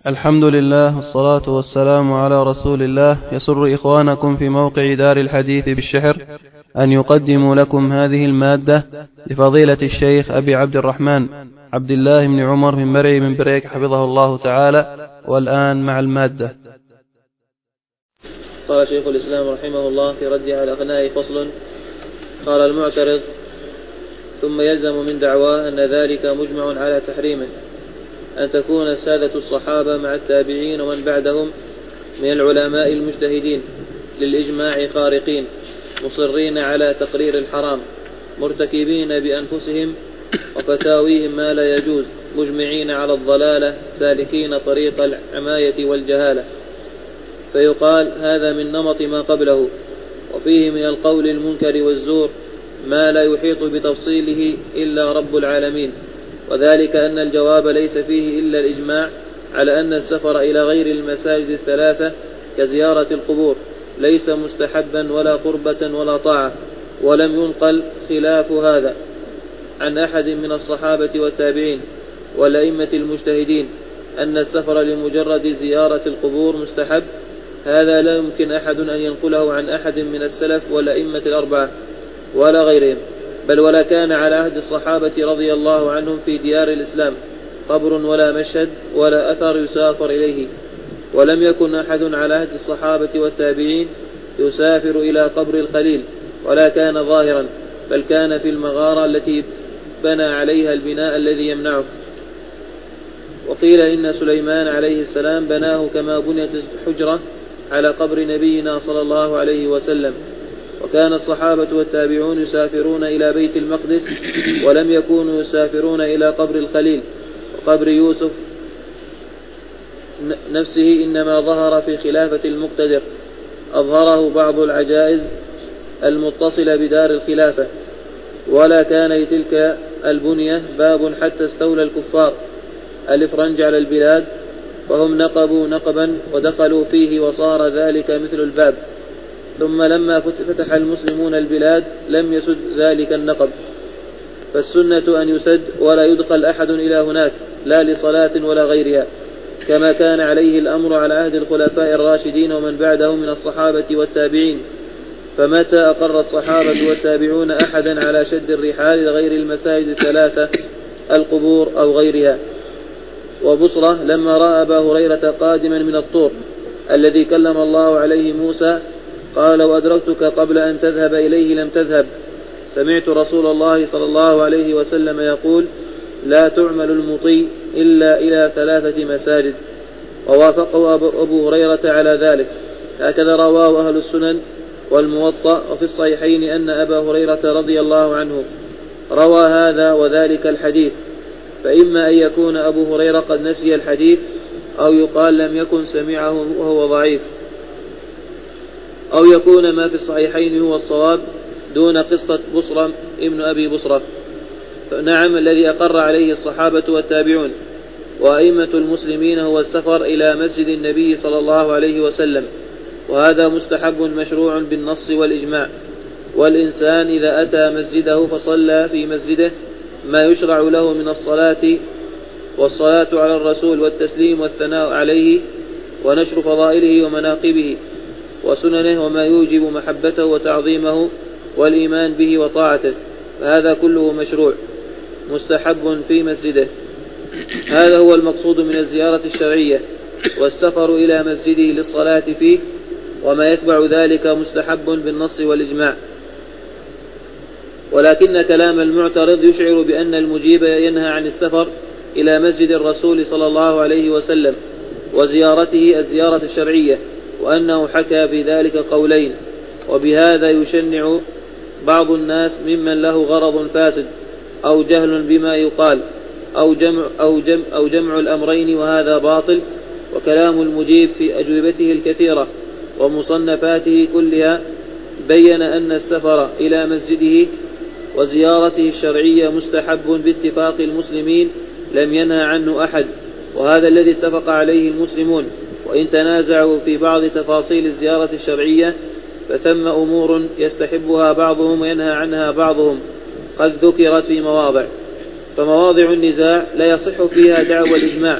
الحمد لله والصلاة والسلام على رسول الله. يسر إخوانكم في موقع دار الحديث بالشحر أن يقدموا لكم هذه المادة لفضيلة الشيخ أبي عبد الرحمن عبد الله بن عمر بن مرعي من بريك حفظه الله تعالى. والآن مع المادة. قال شيخ الإسلام رحمه الله في رد على الأغنياء فصل. قال المعترض: ثم يلزم من دعواه أن ذلك مجمع على تحريمه أن تكون السادة الصحابة مع التابعين ومن بعدهم من العلماء المجتهدين للإجماع خارقين مصرين على تقرير الحرام مرتكبين بأنفسهم وفتاويهم ما لا يجوز مجمعين على الضلالة سالكين طريق العماية والجهالة، فيقال هذا من نمط ما قبله، وفيه من القول المنكر والزور ما لا يحيط بتفصيله إلا رب العالمين، وذلك أن الجواب ليس فيه إلا الإجماع على أن السفر إلى غير المساجد الثلاثة كزيارة القبور ليس مستحبا ولا قربة ولا طاعة، ولم ينقل خلاف هذا عن أحد من الصحابة والتابعين والأئمة المجتهدين أن السفر لمجرد زيارة القبور مستحب. هذا لا يمكن أحد أن ينقله عن أحد من السلف والأئمة الأربعة ولا غيرهم، بل ولا كان على عهد الصحابة رضي الله عنهم في ديار الإسلام قبر ولا مشهد ولا أثر يسافر إليه، ولم يكن أحد على عهد الصحابة والتابعين يسافر إلى قبر الخليل ولا كان ظاهرا، بل كان في المغارة التي بنى عليها البناء الذي يمنعه. وقيل إن سليمان عليه السلام بناه كما بنيت الحجرة على قبر نبينا صلى الله عليه وسلم. وكان الصحابة والتابعون يسافرون إلى بيت المقدس ولم يكونوا يسافرون إلى قبر الخليل. وقبر يوسف نفسه إنما ظهر في خلافة المقتدر، أظهره بعض العجائز المتصلة بدار الخلافة، ولا كان لتلك البنية باب حتى استولى الكفار الإفرنج على البلاد، وهم نقبوا نقبا ودخلوا فيه وصار ذلك مثل الباب، ثم لما فتح المسلمون البلاد لم يسد ذلك النقب، فالسنة أن يسد ولا يدخل أحد إلى هناك لا لصلاة ولا غيرها، كما كان عليه الأمر على عهد الخلفاء الراشدين ومن بعدهم من الصحابة والتابعين. فمتى أقر الصحابة والتابعون أحدا على شد الرحال لغير المساجد الثلاثة القبور أو غيرها. وبصرة لما رأى أبا هريرة قادما من الطور الذي كلم الله عليه موسى قال: لو أدركتك قبل أن تذهب إليه لم تذهب، سمعت رسول الله صلى الله عليه وسلم يقول: لا تعمل المطي إلا إلى 3 مساجد. ووافقه أبو هريرة على ذلك. هكذا رواه أهل السنن والموطأ. وفي الصحيحين أن أبا هريرة رضي الله عنه روى هذا وذلك الحديث، فإما أن يكون أبو هريرة قد نسي الحديث، أو يقال لم يكن سمعه وهو ضعيف، أو يكون ما في الصحيحين هو الصواب دون قصة بصرة ابن أبي بصرة. فنعم الذي أقر عليه الصحابة والتابعون وأئمة المسلمين هو السفر إلى مسجد النبي صلى الله عليه وسلم، وهذا مستحب مشروع بالنص والإجماع. والإنسان إذا أتى مسجده فصلى في مسجده ما يشرع له من الصلاة والصلاة على الرسول والتسليم والثناء عليه ونشر فضائله ومناقبه وسننه وما يوجب محبته وتعظيمه والإيمان به وطاعته، فهذا كله مشروع مستحب في مسجده. هذا هو المقصود من الزيارة الشرعية، والسفر إلى مسجده للصلاة فيه وما يتبع ذلك مستحب بالنص والإجماع. ولكن كلام المعترض يشعر بأن المجيب ينهى عن السفر إلى مسجد الرسول صلى الله عليه وسلم وزيارته الزيارة الشرعية، وأنه حكى في ذلك قولين، وبهذا يشنع بعض الناس ممن له غرض فاسد أو جهل بما يقال أو جمع الأمرين، وهذا باطل. وكلام المجيب في أجوبته الكثيرة ومصنفاته كلها بين أن السفر إلى مسجده وزيارته الشرعية مستحب باتفاق المسلمين لم ينهى عنه أحد، وهذا الذي اتفق عليه المسلمون. وإن تنازعوا في بعض تفاصيل الزيارة الشرعية فثم أمور يستحبها بعضهم وينهى عنها بعضهم قد ذكرت في مواضع، فمواضع النزاع لا يصح فيها دعوى الإجماع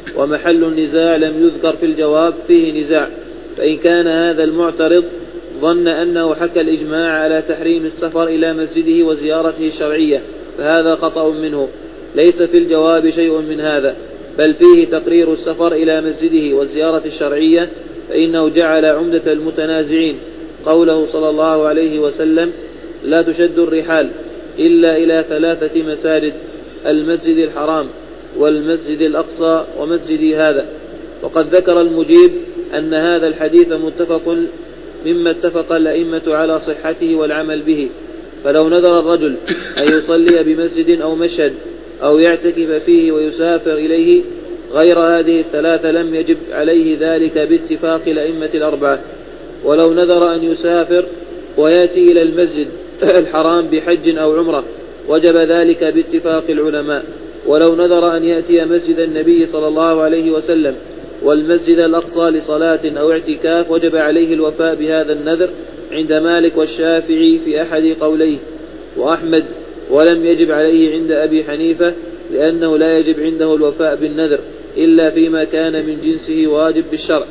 ومحل النزاع لم يذكر في الجواب فيه نزاع، فإن كان هذا المعترض ظن أنه حكى الإجماع على تحريم السفر إلى مسجده وزيارته الشرعية فهذا خطأ منه، ليس في الجواب شيء من هذا، بل فيه تقرير السفر إلى مسجده والزيارة الشرعية، فإنه جعل عمدة المتنازعين قوله صلى الله عليه وسلم: لا تشد الرحال إلا إلى 3 مساجد: المسجد الحرام والمسجد الأقصى ومسجدي هذا. وقد ذكر المجيب أن هذا الحديث متفق مما اتفق الأئمة على صحته والعمل به، فلو نذر الرجل أن يصلي بمسجد أو مشهد أو يعتكف فيه ويسافر إليه غير هذه 3 لم يجب عليه ذلك باتفاق الأئمة 4. ولو نذر أن يسافر ويأتي إلى المسجد الحرام بحج أو عمرة وجب ذلك باتفاق العلماء. ولو نذر أن يأتي مسجد النبي صلى الله عليه وسلم والمسجد الأقصى لصلاة أو اعتكاف وجب عليه الوفاء بهذا النذر عند مالك والشافعي في أحد قوليه وأحمد، ولم يجب عليه عند أبي حنيفة لأنه لا يجب عنده الوفاء بالنذر إلا فيما كان من جنسه واجب بالشرع.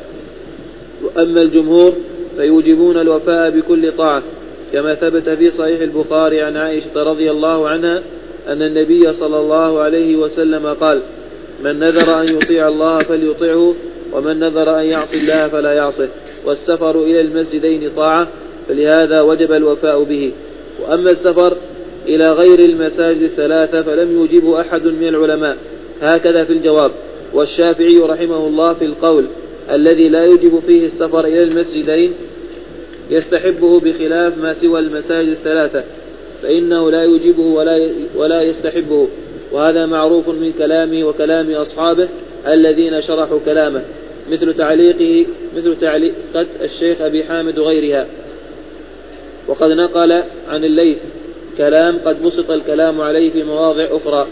وأما الجمهور فيوجبون الوفاء بكل طاعة، كما ثبت في صحيح البخاري عن عائشة رضي الله عنها أن النبي صلى الله عليه وسلم قال: من نذر أن يطيع الله فليطيعه، ومن نذر أن يعصي الله فلا يعصه، والسفر إلى المسجدين طاعة، فلهذا وجب الوفاء به. وأما السفر إلى غير المساجد 3 فلم يوجبه أحد من العلماء، هكذا في الجواب. والشافعي رحمه الله في القول الذي لا يوجب فيه السفر إلى المسجدين يستحبه بخلاف ما سوى المساجد 3 فإنه لا يوجبه ولا يستحبه، وهذا معروف من كلامه وكلام أصحابه الذين شرحوا كلامه، مثل تعليقة الشيخ أبي حامد وغيرها. وقد نقل عن الليث كلام قد بسط الكلام عليه في مواضع أخرى.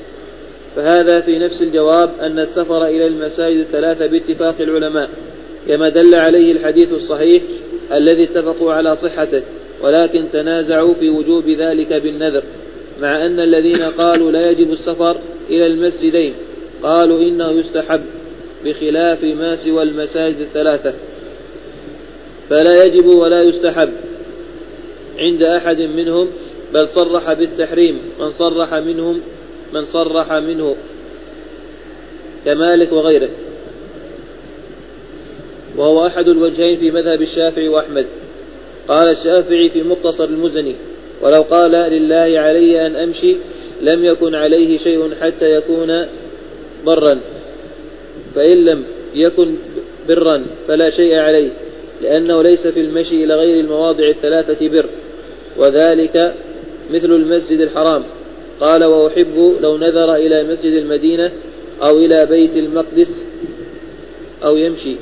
فهذا في نفس الجواب أن السفر إلى المساجد 3 باتفاق العلماء، كما دل عليه الحديث الصحيح الذي اتفقوا على صحته، ولكن تنازعوا في وجوب ذلك بالنذر، مع أن الذين قالوا لا يجب السفر إلى المسجدين قالوا إنه يستحب بخلاف ما سوى المساجد 3، فلا يجب ولا يستحب عند أحد منهم، بل صرح بالتحريم من صرح منه كمالك وغيره، وهو أحد الوجهين في مذهب الشافعي وأحمد. قال الشافعي في مختصر المزني: ولو قال لله علي أن أمشي لم يكن عليه شيء حتى يكون برا، فإن لم يكن برا فلا شيء عليه، لأنه ليس في المشي إلى غير المواضع 3 بر، وذلك مثل المسجد الحرام. قال: وأحب لو نذر إلى مسجد المدينة أو إلى بيت المقدس أو يمشي.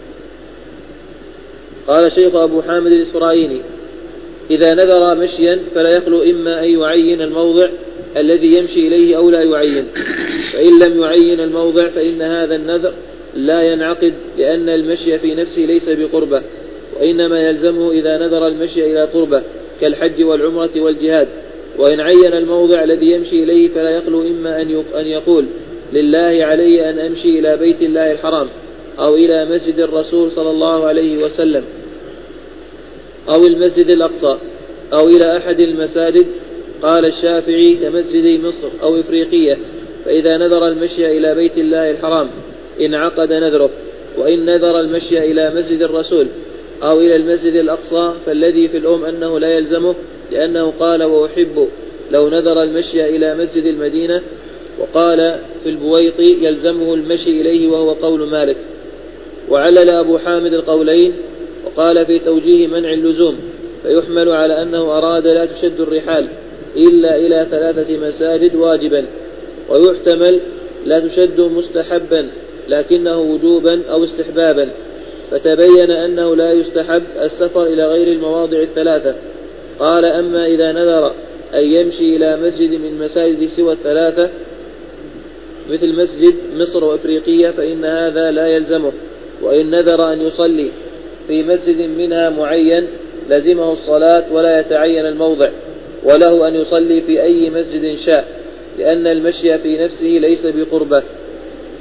قال شيخ أبو حامد الإسفرايني: إذا نذر مشيا فلا يخلو إما أن يعين الموضع الذي يمشي إليه أو لا يعين، فإن لم يعين الموضع فإن هذا النذر لا ينعقد، لأن المشي في نفسه ليس بقربة، وإنما يلزمه إذا نذر المشي إلى قربة كالحج والعمرة والجهاد. وإن عين الموضع الذي يمشي إليه فلا يخلو إما أن يقول لله علي أن أمشي إلى بيت الله الحرام أو إلى مسجد الرسول صلى الله عليه وسلم أو المسجد الأقصى أو إلى أحد المساجد. قال الشافعي: كمسجد مصر أو إفريقية، فإذا نذر المشي إلى بيت الله الحرام انعقد نذره. وإن نذر المشي إلى مسجد الرسول أو إلى المسجد الأقصى فالذي في الأم أنه لا يلزمه، لأنه قال: وأحب لو نذر المشي إلى مسجد المدينة. وقال في البويطي: يلزمه المشي إليه، وهو قول مالك. وعلل أبو حامد القولين وقال في توجيه منع اللزوم: فيحمل على أنه أراد لا تشد الرحال إلا إلى 3 مساجد واجبا، ويحتمل لا تشد مستحبا لكنه وجوبا أو استحبابا، فتبين أنه لا يستحب السفر إلى غير المواضع 3. قال: أما إذا نذر أن يمشي إلى مسجد من مساجد سوى 3 مثل مسجد مصر وإفريقية فإن هذا لا يلزمه. وإن نذر أن يصلي في مسجد منها معين لزمه الصلاة ولا يتعين الموضع، وله أن يصلي في أي مسجد شاء، لأن المشي في نفسه ليس بقربة.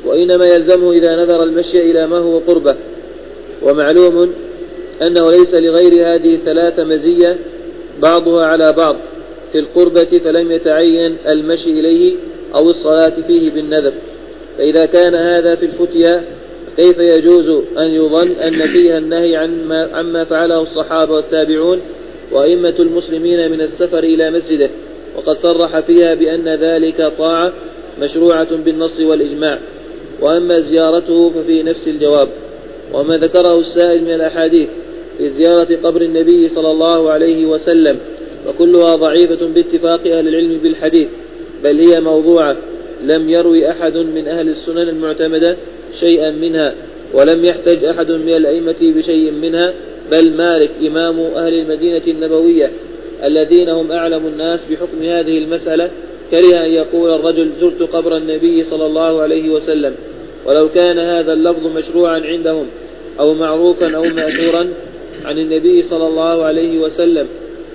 وإنما يلزمه إذا نذر المشي إلى ما هو قربه. ومعلوم أنه ليس لغير هذه الثلاثة مزية بعضها على بعض في القربة، فلم يتعين المشي إليه أو الصلاة فيه بالنذر. فإذا كان هذا في الفتيا كيف يجوز أن يظن أن فيها النهي عما فعله الصحابة والتابعون وأئمة المسلمين من السفر إلى مسجده، وقد صرح فيها بأن ذلك طاعة مشروعة بالنص والإجماع. وأما زيارته ففي نفس الجواب. وما ذكره السائل من الأحاديث في زيارة قبر النبي صلى الله عليه وسلم وكلها ضعيفة باتفاق أهل العلم بالحديث، بل هي موضوعة، لم يروي أحد من أهل السنن المعتمدة شيئا منها، ولم يحتج أحد من الأئمة بشيء منها، بل مالك إمام أهل المدينة النبوية الذين هم أعلم الناس بحكم هذه المسألة كره أن يقول الرجل زرت قبر النبي صلى الله عليه وسلم، ولو كان هذا اللفظ مشروعا عندهم أو معروفا أو مأثورا عن النبي صلى الله عليه وسلم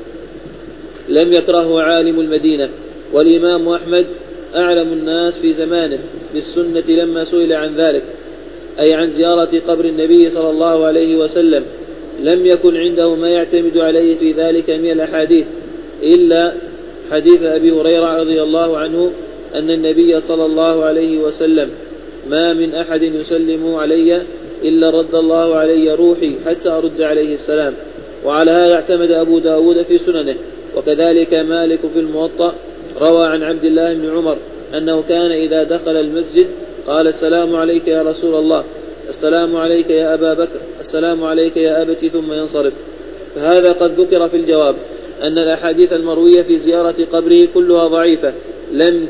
لم يكرهه عالم المدينة. والإمام أحمد أعلم الناس في زمانه بالسنة لما سئل عن ذلك، أي عن زيارة قبر النبي صلى الله عليه وسلم، لم يكن عنده ما يعتمد عليه في ذلك من الأحاديث إلا حديث أبي هريرة رضي الله عنه أن النبي صلى الله عليه وسلم ما من أحد يسلم علي إلا رد الله علي روحي حتى أرد عليه السلام. وعلى هذا اعتمد أبو داود في سننه، وكذلك مالك في الموطأ روى عن عبد الله بن عمر أنه كان إذا دخل المسجد قال السلام عليك يا رسول الله، السلام عليك يا أبا بكر، السلام عليك يا أبتي، ثم ينصرف. فهذا قد ذكر في الجواب أن الأحاديث المروية في زيارة قبره كلها ضعيفة، لم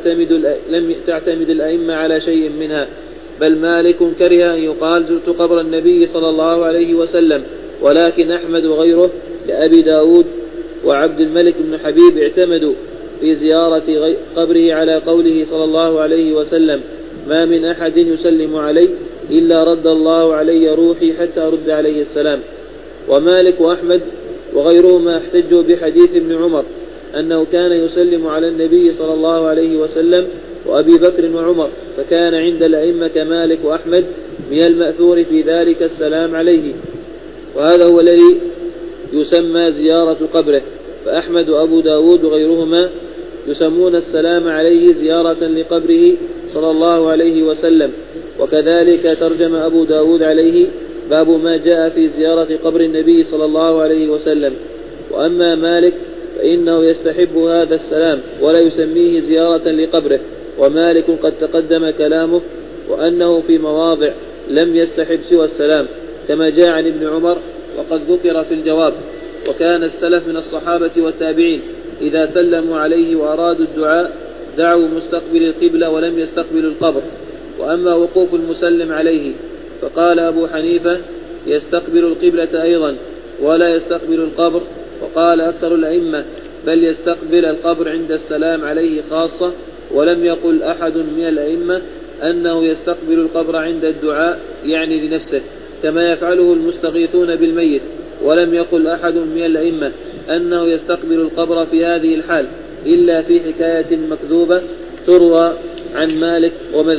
تعتمد الأئمة على شيء منها، بل مالك كره أن يقال زرت قبر النبي صلى الله عليه وسلم، ولكن أحمد وغيره كأبي داود وعبد الملك بن حبيب اعتمدوا في زيارة قبره على قوله صلى الله عليه وسلم ما من أحد يسلم علي إلا رد الله علي روحي حتى أرد عليه السلام. ومالك وأحمد وغيرهما احتجوا بحديث ابن عمر أنه كان يسلم على النبي صلى الله عليه وسلم وأبي بكر وعمر، فكان عند الأئمة كمالك وأحمد من المأثور في ذلك السلام عليه، وهذا هو الذي يسمى زيارة قبره. فأحمد وأبو داود وغيرهما يسمون السلام عليه زيارة لقبره صلى الله عليه وسلم. وكذلك ترجم أبو داود عليه باب ما جاء في زيارة قبر النبي صلى الله عليه وسلم. وأما مالك فإنه يستحب هذا السلام ولا يسميه زيارة لقبره، ومالك قد تقدم كلامه وأنه في مواضع لم يستحب سوى السلام كما جاء عن ابن عمر وقد ذكر في الجواب. وكان السلف من الصحابة والتابعين إذا سلموا عليه وأرادوا الدعاء دعوا مستقبل القبلة ولم يستقبلوا القبر. وأما وقوف المسلم عليه فقال أبو حنيفة يستقبل القبلة أيضا ولا يستقبل القبر، وقال أكثر الأئمة بل يستقبل القبر عند السلام عليه خاصة، ولم يقل أحد من الأئمة أنه يستقبل القبر عند الدعاء يعني لنفسه كما يفعله المستغيثون بالميت، ولم يقل أحد من الأئمة أنه يستقبل القبر في هذه الحال إلا في حكاية مكذوبة تروى عن مالك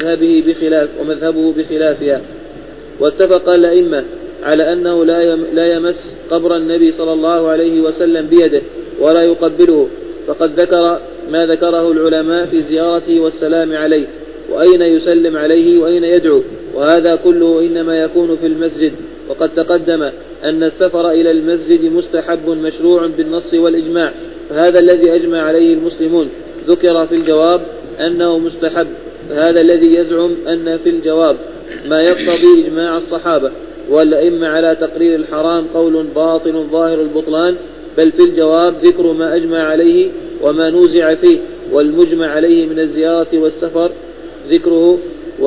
ومذهبه بخلافها. واتفق الأئمة على أنه لا يمس قبر النبي صلى الله عليه وسلم بيده ولا يقبله، فقد ذكر ما ذكره العلماء في زيارته والسلام عليه وأين يسلم عليه وأين يدعو، وهذا كله إنما يكون في المسجد. وقد تقدم أن السفر إلى المسجد مستحب مشروع بالنص والإجماع، فهذا الذي أجمع عليه المسلمون ذكر في الجواب أنه مستحب، فهذا الذي يزعم أن في الجواب ما يقتضي إجماع الصحابة والأئمة على تقرير الحرام قول باطل ظاهر البطلان، بل في الجواب ذكر ما أجمع عليه وما نوزع فيه، والمجمع عليه من الزيارة والسفر ذكره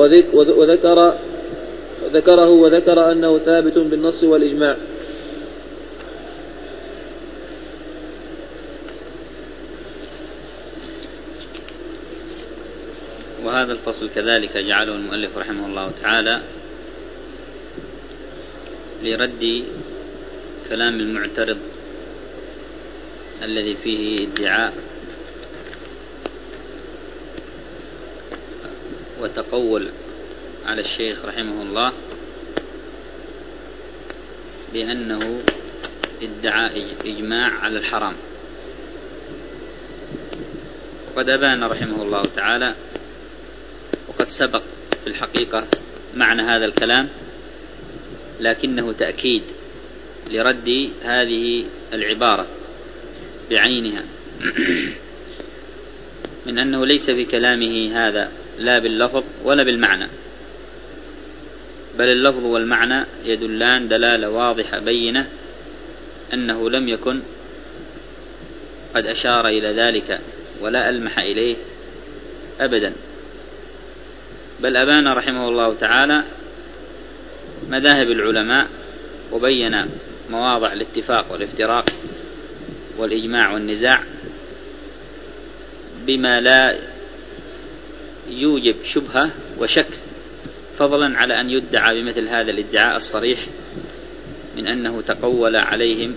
وذكر أنه ثابت بالنص والإجماع. وهذا الفصل كذلك جعله المؤلف رحمه الله تعالى لرد كلام المعترض الذي فيه ادعاء وتقول على الشيخ رحمه الله بأنه ادعى إجماع على الحرام، وقد أبان رحمه الله تعالى وقد سبق في الحقيقة معنى هذا الكلام، لكنه تأكيد لرد هذه العبارة بعينها من أنه ليس في كلامه هذا لا باللفظ ولا بالمعنى، بل اللفظ والمعنى يدلان دلالة واضحة بينة أنه لم يكن قد أشار إلى ذلك ولا ألمح إليه أبدا، بل أبان رحمه الله تعالى مذاهب العلماء وبين مواضع الاتفاق والافتراق والإجماع والنزاع بما لا يوجب شبهة وشك، فضلا على أن يدعى بمثل هذا الادعاء الصريح من أنه تقول عليهم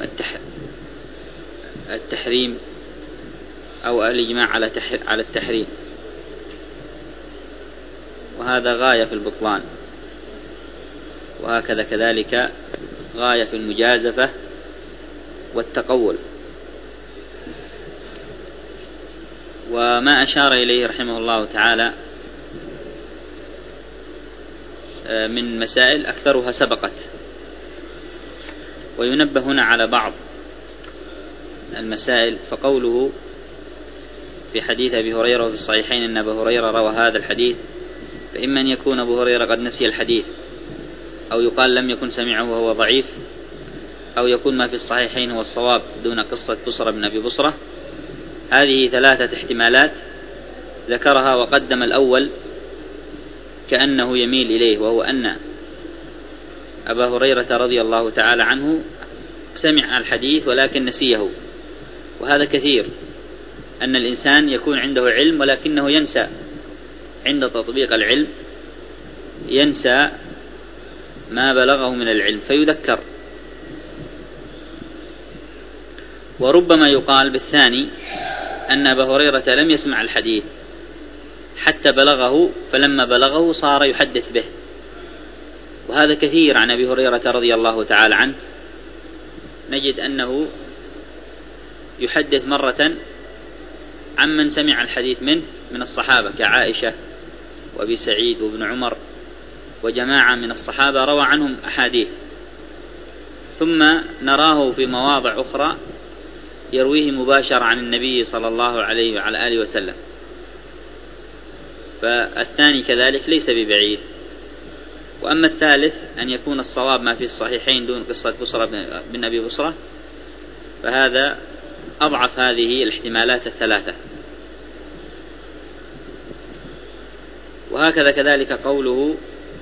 التحريم أو الإجماع على التحريم، وهذا غاية في البطلان، وهكذا كذلك غاية في المجازفة والتقول. وما أشار إليه رحمه الله تعالى من مسائل أكثرها سبقت، وينبه هنا على بعض المسائل. فقوله في حديث أبي هريرة وفي الصحيحين أن أبا هريرة روى هذا الحديث، فإما أن يكون أبو هريرة قد نسي الحديث، أو يقال لم يكن سمعه وهو ضعيف، أو يكون ما في الصحيحين هو الصواب دون قصة بصرة بن أبي بصرة. هذه ثلاثة احتمالات ذكرها، وقدم الأول كأنه يميل إليه، وهو أن أبا هريرة رضي الله تعالى عنه سمع الحديث ولكن نسيه. وهذا كثير، أن الإنسان يكون عنده علم ولكنه ينسى عند تطبيق العلم، ينسى ما بلغه من العلم فيذكر. وربما يقال بالثاني أن أبا هريرة لم يسمع الحديث حتى بلغه، فلما بلغه صار يحدث به، وهذا كثير عن أبي هريرة رضي الله تعالى عنه. نجد أنه يحدث مرة عمن سمع الحديث منه من الصحابة كعائشة وأبي سعيد وابن عمر وجماعة من الصحابة روى عنهم أحاديث، ثم نراه في مواضع أخرى يرويه مباشرة عن النبي صلى الله عليه وعلى آله وسلم. فالثاني كذلك ليس ببعيد. وأما الثالث أن يكون الصواب ما في الصحيحين دون قصة بصرة بن أبي بصرة، فهذا أضعف هذه الاحتمالات الثلاثة. وهكذا كذلك قوله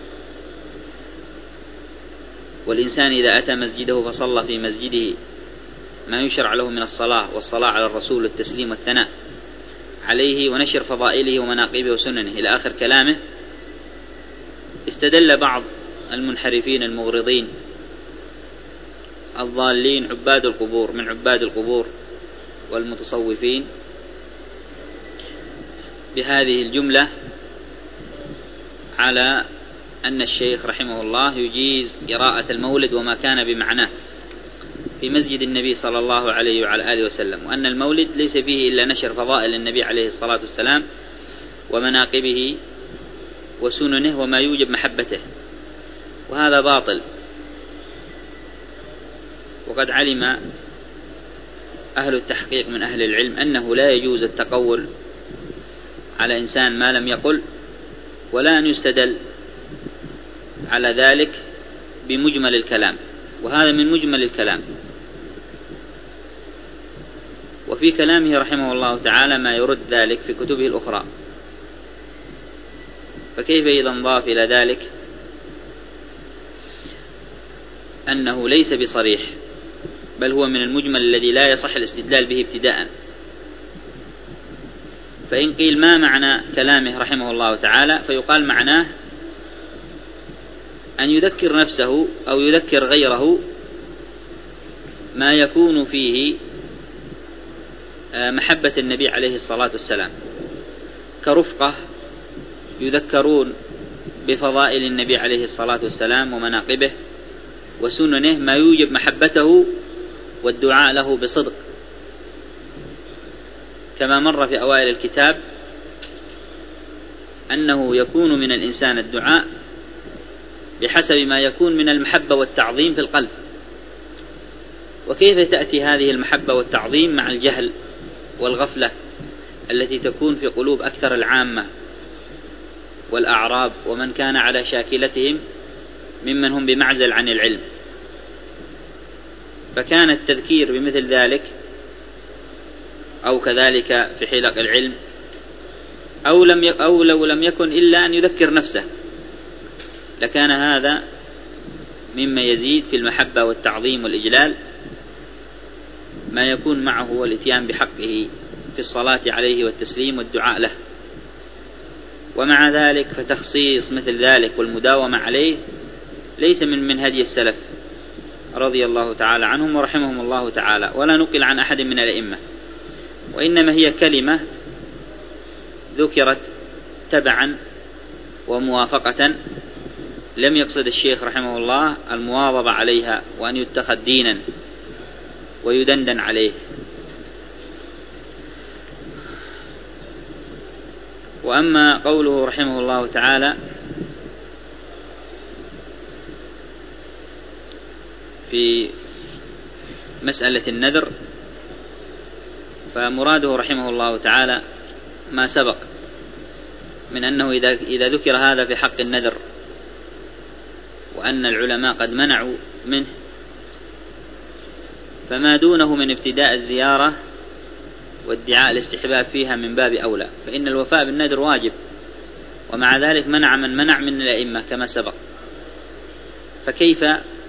والإنسان إذا أتى مسجده فصلى في مسجده ما يشرع له من الصلاة والصلاة على الرسول والتسليم والثناء عليه ونشر فضائله ومناقبه وسننه إلى آخر كلامه. استدل بعض المنحرفين المغرضين الضالين عباد القبور من عباد القبور والمتصوفين بهذه الجملة على أن الشيخ رحمه الله يجيز قراءة المولد وما كان بمعناه في مسجد النبي صلى الله عليه وعلى آله وسلم، وأن المولد ليس فيه إلا نشر فضائل النبي عليه الصلاة والسلام ومناقبه وسننه وما يوجب محبته، وهذا باطل. وقد علم أهل التحقيق من أهل العلم أنه لا يجوز التقول على إنسان ما لم يقل، ولا أن يستدل على ذلك بمجمل الكلام، وهذا من مجمل الكلام. وفي كلامه رحمه الله تعالى ما يرد ذلك في كتبه الأخرى، فكيف إذا انضاف إلى ذلك أنه ليس بصريح، بل هو من المجمل الذي لا يصح الاستدلال به ابتداء. فإن قيل ما معنى كلامه رحمه الله تعالى، فيقال معناه أن يذكر نفسه أو يذكر غيره ما يكون فيه محبة النبي عليه الصلاة والسلام، كرفقة يذكرون بفضائل النبي عليه الصلاة والسلام ومناقبه وسننه ما يوجب محبته والدعاء له بصدق، كما مر في أوائل الكتاب أنه يكون من الإنسان الدعاء بحسب ما يكون من المحبة والتعظيم في القلب. وكيف تأتي هذه المحبة والتعظيم مع الجهل والغفلة التي تكون في قلوب أكثر العامة والأعراب ومن كان على شاكلتهم ممن هم بمعزل عن العلم؟ فكان التذكير بمثل ذلك أو كذلك في حلق العلم أو لو لم يكن إلا أن يذكر نفسه لكان هذا مما يزيد في المحبة والتعظيم والإجلال، ما يكون معه والإتيان بحقه في الصلاة عليه والتسليم والدعاء له. ومع ذلك فتخصيص مثل ذلك والمداومة عليه ليس من هدي السلف رضي الله تعالى عنهم ورحمهم الله تعالى، ولا نقل عن أحد من الأئمة، وإنما هي كلمة ذكرت تبعا وموافقة، لم يقصد الشيخ رحمه الله المواظبة عليها وأن يتخذ دينا ويدندن عليه. وأما قوله رحمه الله تعالى في مسألة النذر، فمراده رحمه الله تعالى ما سبق من أنه إذا ذكر هذا في حق النذر وأن العلماء قد منعوا منه، فما دونه من ابتداء الزيارة وادعاء الاستحباب فيها من باب أولى، فإن الوفاء بالنذر واجب، ومع ذلك منع من منع من الأئمة كما سبق، فكيف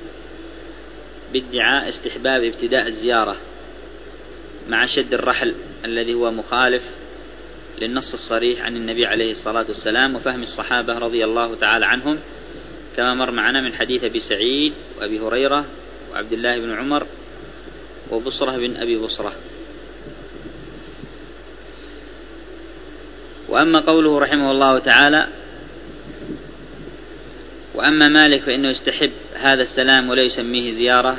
بادعاء استحباب ابتداء الزيارة مع شد الرحل الذي هو مخالف للنص الصريح عن النبي عليه الصلاة والسلام وفهم الصحابة رضي الله تعالى عنهم، كما مر معنا من حديث أبي سعيد وأبي هريرة وعبد الله بن عمر وبصرة بن أبي بصرة. وأما قوله رحمه الله تعالى وأما مالك فإنه يستحب هذا السلام ولا يسميه زيارة،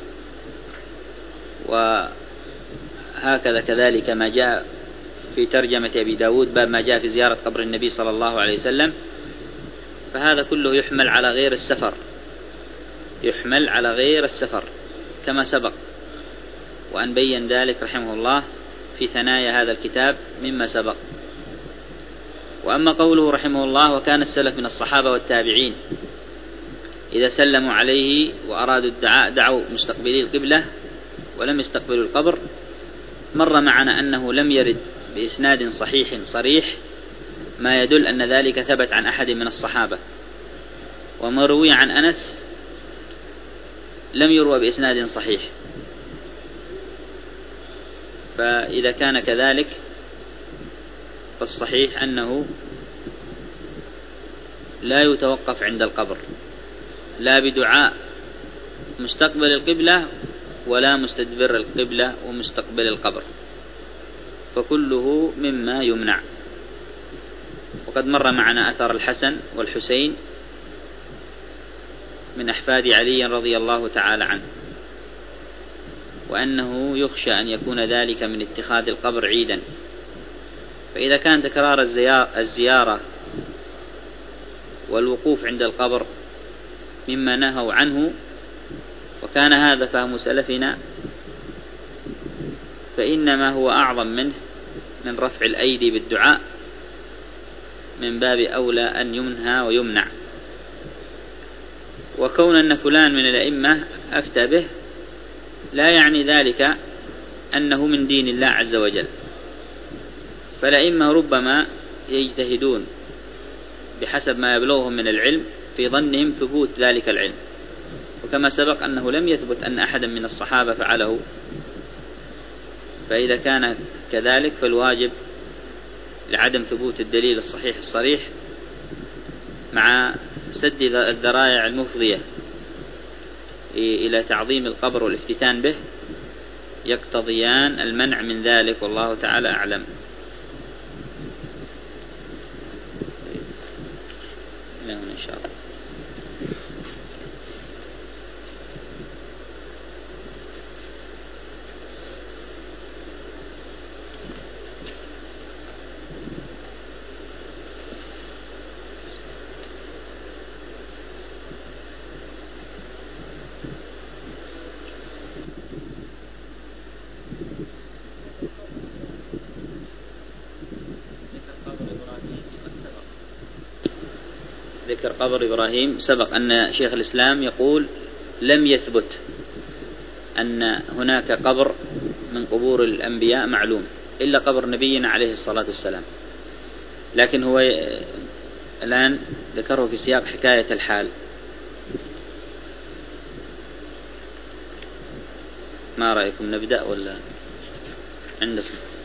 وهكذا كذلك ما جاء في ترجمة أبي داود باب ما جاء في زيارة قبر النبي صلى الله عليه وسلم، فهذا كله يحمل على غير السفر، يحمل على غير السفر كما سبق وأن بين ذلك رحمه الله في ثنايا هذا الكتاب مما سبق. وأما قوله رحمه الله وكان السلف من الصحابة والتابعين إذا سلموا عليه وأرادوا الدعاء دعوا مستقبلي القبلة ولم يستقبلوا القبر، مر معنا أنه لم يرد بإسناد صحيح صريح ما يدل أن ذلك ثبت عن أحد من الصحابة، ومروي عن أنس لم يروى بإسناد صحيح. فإذا كان كذلك فالصحيح أنه لا يتوقف عند القبر، لا بدعاء مستقبل القبلة ولا مستدبر القبلة ومستقبل القبر، فكله مما يمنع. وقد مر معنا أثر الحسن والحسين من أحفاد علي رضي الله تعالى عنه، وأنه يخشى أن يكون ذلك من اتخاذ القبر عيدا. فإذا كان تكرار الزيارة والوقوف عند القبر مما نهوا عنه وكان هذا فهم سلفنا، فإنما هو أعظم منه من رفع الأيدي بالدعاء، من باب أولى أن ينهى ويمنع. وكون أن فلان من الأئمة أفتى به لا يعني ذلك أنه من دين الله عز وجل، فالأئمة ربما يجتهدون بحسب ما يبلغهم من العلم في ظنهم ثبوت ذلك العلم، وكما سبق أنه لم يثبت أن أحدا من الصحابة فعله. فإذا كان كذلك فالواجب لعدم ثبوت الدليل الصحيح الصريح مع سد الذرائع المفضية إلى تعظيم القبر والافتتان به يقتضيان المنع من ذلك، والله تعالى أعلم. لا هنا. إن شاء الله. ذكر قبر إبراهيم سبق أن شيخ الإسلام يقول لم يثبت أن هناك قبر من قبور الأنبياء معلوم إلا قبر نبينا عليه الصلاة والسلام، لكن هو الآن ذكره في سياق حكاية الحال. ما رأيكم نبدأ ولا عندكم؟